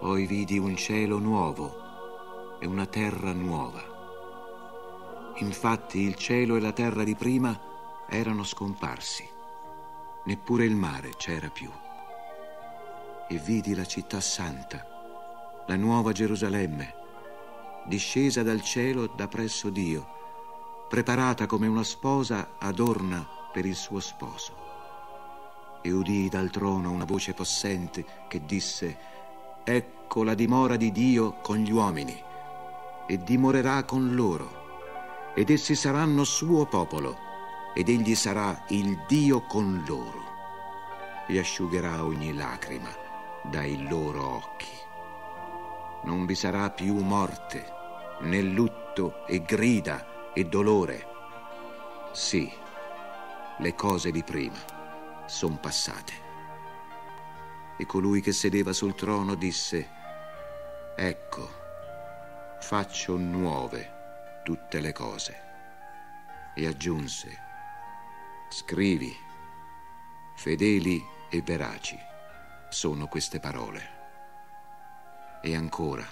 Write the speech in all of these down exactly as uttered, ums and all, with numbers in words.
Poi vidi un cielo nuovo e una terra nuova. Infatti il cielo e la terra di prima erano scomparsi, neppure il mare c'era più. E vidi la città santa, la nuova Gerusalemme, discesa dal cielo da presso Dio, preparata come una sposa adorna per il suo sposo. E udii dal trono una voce possente che disse: ecco la dimora di Dio con gli uomini, e dimorerà con loro, ed essi saranno suo popolo, ed egli sarà il Dio con loro, e asciugherà ogni lacrima dai loro occhi. Non vi sarà più morte, né lutto e grida e dolore. Sì, le cose di prima son passate. E colui che sedeva sul trono disse: ecco, faccio nuove tutte le cose. E aggiunse: scrivi, fedeli e veraci sono queste parole. E ancora: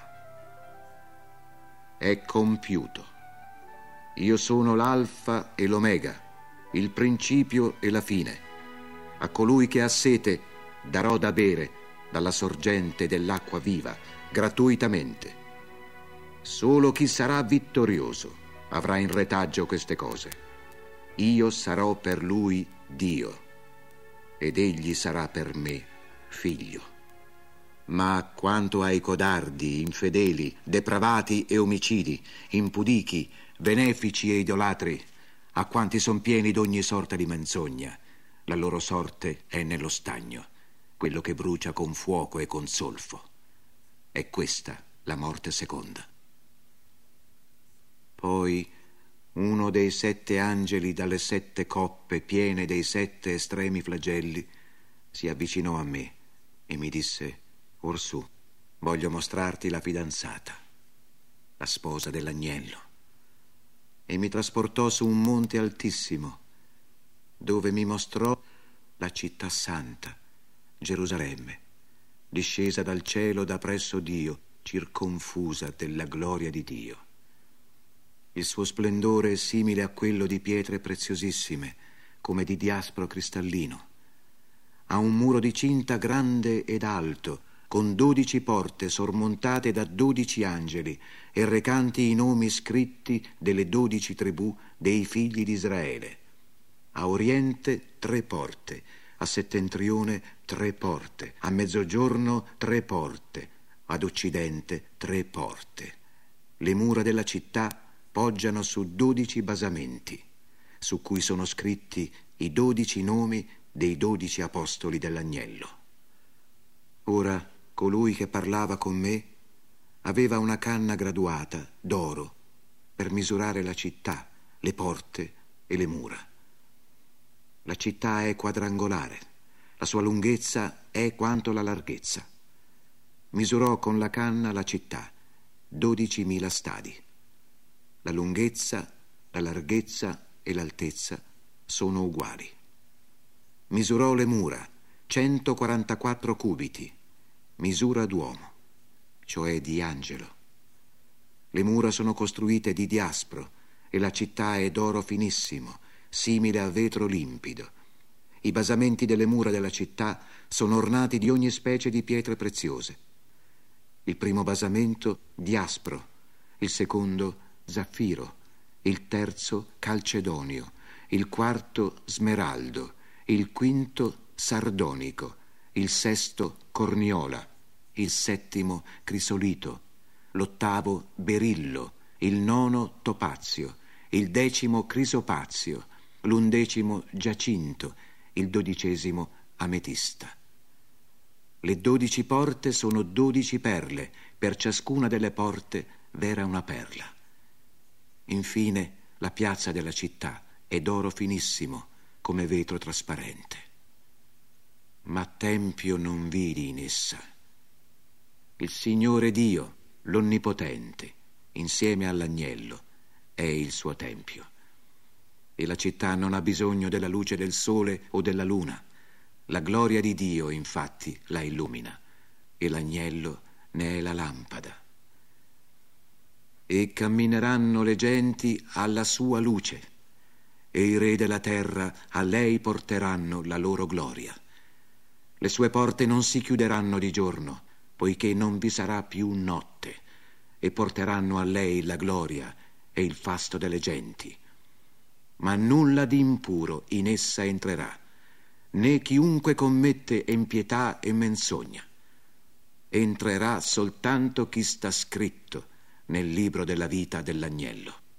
è compiuto. Io sono l'alfa e l'omega, il principio e la fine. A colui che ha sete darò da bere dalla sorgente dell'acqua viva, gratuitamente. Solo chi sarà vittorioso avrà in retaggio queste cose. Io sarò per lui Dio, ed egli sarà per me figlio. Ma quanto ai codardi, infedeli, depravati e omicidi, impudichi, benefici e idolatri, a quanti son pieni d'ogni sorta di menzogna, la loro sorte è nello stagno, quello che brucia con fuoco e con solfo. È questa la morte seconda. Poi uno dei sette angeli dalle sette coppe piene dei sette estremi flagelli si avvicinò a me e mi disse: orsù, voglio mostrarti la fidanzata, la sposa dell'agnello. E mi trasportò su un monte altissimo, dove mi mostrò la città santa, Gerusalemme, discesa dal cielo da presso Dio, circonfusa della gloria di Dio. Il suo splendore è simile a quello di pietre preziosissime, come di diaspro cristallino. Ha un muro di cinta grande ed alto, con dodici porte sormontate da dodici angeli e recanti i nomi scritti delle dodici tribù dei figli di Israele. A oriente tre porte, a settentrione tre porte, a mezzogiorno tre porte, ad occidente tre porte. Le mura della città poggiano su dodici basamenti, su cui sono scritti i dodici nomi dei dodici apostoli dell'agnello. Ora colui che parlava con me aveva una canna graduata d'oro per misurare la città, le porte e le mura. La città è quadrangolare, la sua lunghezza è quanto la larghezza. Misurò con la canna la città, dodicimila stadi. La lunghezza, la larghezza e l'altezza sono uguali. Misurò le mura, centoquarantaquattro cubiti, misura d'uomo, cioè di angelo. Le mura sono costruite di diaspro e la città è d'oro finissimo, simile a vetro limpido. I basamenti delle mura della città sono ornati di ogni specie di pietre preziose. Il primo basamento diaspro, il secondo zaffiro, il terzo calcedonio, il quarto smeraldo, il quinto sardonico, il sesto corniola, il settimo crisolito, l'ottavo berillo, il nono topazio, il decimo crisopazio, l'undecimo giacinto, il dodicesimo ametista. Le dodici porte sono dodici perle, per ciascuna delle porte v'era una perla. Infine la piazza della città è d'oro finissimo, come vetro trasparente. Ma tempio non vidi in essa. Il Signore Dio, l'Onnipotente, insieme all'agnello, è il suo tempio. E la città non ha bisogno della luce del sole o della luna. La gloria di Dio, infatti, la illumina, e l'agnello ne è la lampada. E cammineranno le genti alla sua luce, e i re della terra a lei porteranno la loro gloria. Le sue porte non si chiuderanno di giorno, poiché non vi sarà più notte, e porteranno a lei la gloria e il fasto delle genti. Ma nulla di impuro in essa entrerà, né chiunque commette impietà e menzogna. Entrerà soltanto chi sta scritto nel libro della vita dell'agnello.